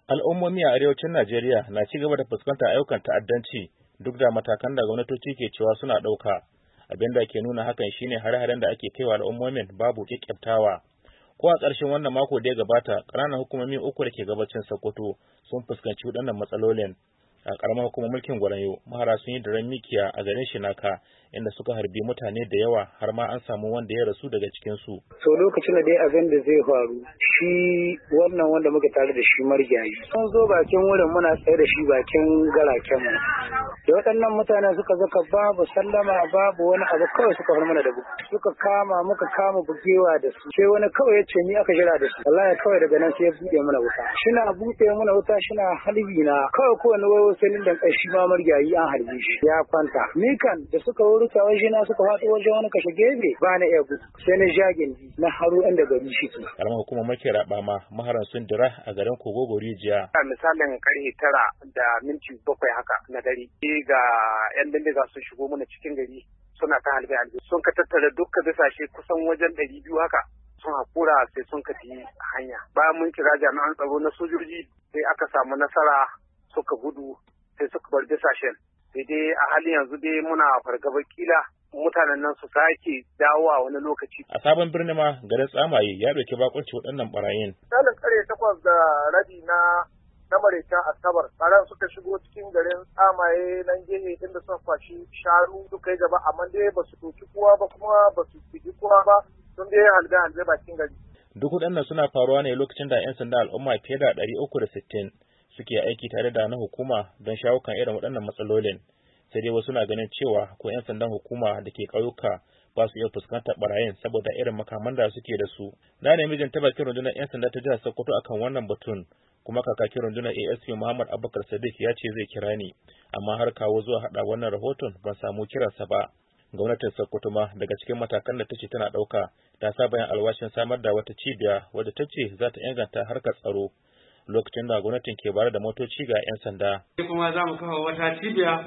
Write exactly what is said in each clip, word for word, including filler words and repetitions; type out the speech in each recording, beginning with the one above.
Al'ummomi a arewacin Najeriya na ci gaba da fuskantar ayyukan ta'addanci duk da matakan da gwamnatoci ke cewa suna ɗauka. Abin da ke nuna hakan shine hare-haren da ake kaiwa al'ummomin babu ƙyaƙƙyautawa. Ko a ƙarshen wannan mako da ya gabata, ƙananan hukumomi uku da ke gabacin Sokoto sun fuskanci waɗannan matsalolin. A ƙaramar hukumar mulkin Gwarayo, mahara sun yi daren mikiya a garin Shinaka, inda suka harbi mutane da yawa har ma an samu wanda ya rasu daga cikinsu. So lokacin da dai abin da zai faru, shi wannan wanda muka tare da shi marigayi. Sun zo bakin wurin muna tsaye da shi bakin garaken mu. Da waɗannan mutanen suka zaka babu sallama babu wani abu kawai suka far mana da bugu. Suka kama muka kama bugewa da su. Sai wani kawai ya ce ni aka jira da su. Wallahi kawai daga nan sai ya buɗe mana wuta. Shina buɗe mana wuta shina halbi na. Kawai kowane wayo sai da ƙashi ma marigayi an harbe shi. Ya kwanta. Ni kan da suka wuruta waje na suka faɗo wajen wani kashe gebe ba na iya gudu. Sai na jagin na haru inda gari shi ke. Karamar hukumar Makera Bama maharan sun dira a garin Kogogo Rijiya. A misalin karfe tara da minti bakwai haka na dare. Ga 'yan bindiga sun shigo mana cikin gari suna ta halbe halbe. Sun ka tattara dukkan bisashe kusan wajen ɗari biyu haka. Sun hakura sai sun ka tafi hanya. Bayan mun kira jami'an tsaro na sojoji sai aka samu nasara suka gudu sai suka bar bisashen. Sai dai a halin yanzu dai muna fargabar kila mutanen nan su sake dawowa wani lokaci. A sabon birni ma garin Tsamaye ya ɗauki bakunci waɗannan barayin. Misalin ƙarfe takwas da rabi na na maraicen Asabar, tsaron suka shigo cikin garin Tsamaye nan gehe inda suka kwashi sharu suka yi gaba amma dai ba su doki kowa ba kuma ba su fiji kowa ba sun dai halbe halbe bakin gari. Duk waɗannan suna faruwa ne lokacin da 'yan sanda al'umma fiye da ɗari uku da sittin suke aiki tare da na hukuma don shawo kan irin waɗannan matsalolin. Sai dai wasu na ganin cewa ko 'yan sandan hukuma da ke ƙauyuka ba su iya fuskantar barayin saboda irin makaman da suke da su. Na nemi jin ta bakin rundunar 'yan sanda ta jihar Sokoto akan wannan batun, kuma kakakin rundunar A S P Muhammad Abubakar Sadiq ya ce zai kira ni, amma har kawo zuwa haɗa wannan rahoton ban samu kiransa ba. Gwamnatin Sokoto ma daga cikin matakan da ta ce tana ɗauka ta sa bayan alwashin samar da wata cibiya wadda ta ce za ta inganta harkar tsaro lokacin da gwamnatin ke bayar da motoci ga 'yan sanda. Kuma za mu kafa wata cibiya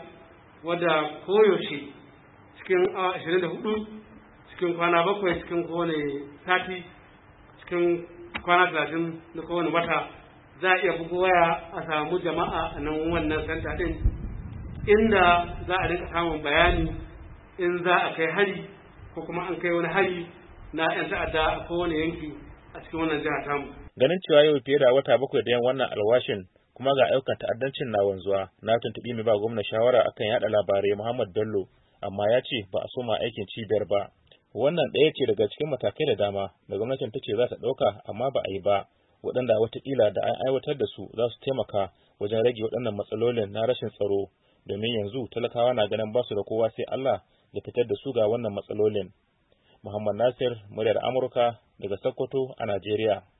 wadda koyaushe cikin awa ashirin da hudu cikin kwana bakwai cikin kowane sati cikin kwana talatin na kowane wata za a iya bugu waya a samu jama'a a nan wannan santa din inda za a rika samun bayani in za a kai hari ko kuma an kai wani hari na 'yan ta'adda a kowane yanki a cikin wannan jiha tamu. Ganin cewa yau fiye da wata bakwai da yan wannan alwashin kuma ga ayyukan ta'addancin na wanzuwa, na tuntuɓi mai ba gwamna shawara akan yaɗa labarai Muhammad Bello, amma ya ce ba a soma aikin cibiyar ba. Wannan ɗaya ce daga cikin matakai da dama da gwamnatin ta ce za ta ɗauka amma ba a yi ba, waɗanda watakila da an aiwatar da su za su taimaka wajen rage waɗannan matsalolin na rashin tsaro, domin yanzu talakawa na ganin ba su da kowa sai Allah ya fitar da su ga wannan matsalolin. Muhammad Nasir, muryar Amurka daga Sokoto a Najeriya.